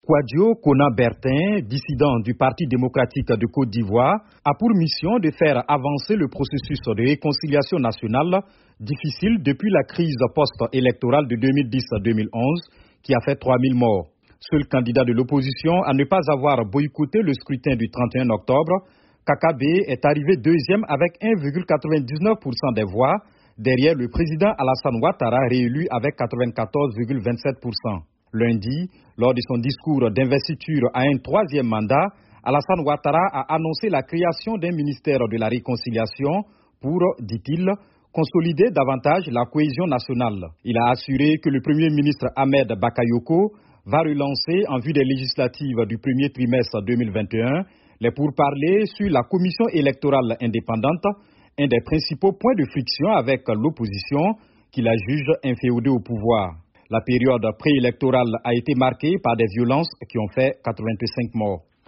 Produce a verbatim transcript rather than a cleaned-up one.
Kouadio Kona Bertin, dissident du Parti démocratique de Côte d'Ivoire, a pour mission de faire avancer le processus de réconciliation nationale, difficile depuis la crise post-électorale de deux mille dix à deux mille onze, qui a fait trois mille morts. Seul candidat de l'opposition à ne pas avoir boycotté le scrutin du trente et un octobre, Kakabe est arrivé deuxième avec un virgule quatre-vingt-dix-neuf pour cent des voix, derrière le président Alassane Ouattara réélu avec quatre-vingt-quatorze virgule vingt-sept pour cent. Lundi, lors de son discours d'investiture à un troisième mandat, Alassane Ouattara a annoncé la création d'un ministère de la réconciliation pour, dit-il, consolider davantage la cohésion nationale. Il a assuré que le Premier ministre Ahmed Bakayoko va relancer en vue des législatives du premier trimestre deux mille vingt et un les pourparlers sur la commission électorale indépendante, un des principaux points de friction avec l'opposition qui la juge inféodée au pouvoir. La période préélectorale a été marquée par des violences qui ont fait quatre-vingt-cinq morts.